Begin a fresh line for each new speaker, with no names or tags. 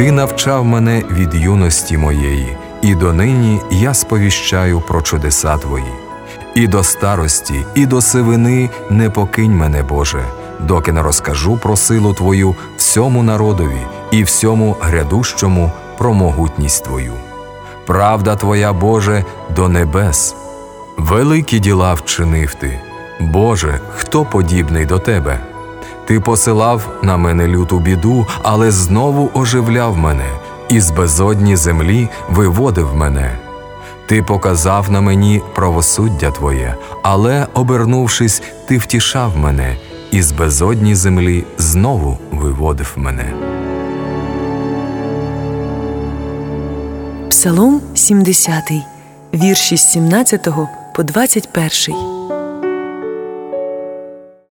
Ти навчав мене від юності моєї, і донині я сповіщаю про чудеса Твої. І до старості, і до сивини не покинь мене, Боже, доки не розкажу про силу Твою всьому народові і всьому грядущому про могутність Твою. Правда Твоя, Боже, до небес. Великі діла вчинив Ти. Боже, хто подібний до Тебе? Ти посилав на мене люту біду, але знову оживляв мене, і з безодні землі виводив мене. Ти показав на мені правосуддя Твоє, але, обернувшись, Ти втішав мене, і з безодні землі знову виводив мене.
Псалом 70, вірші з 17 по 21.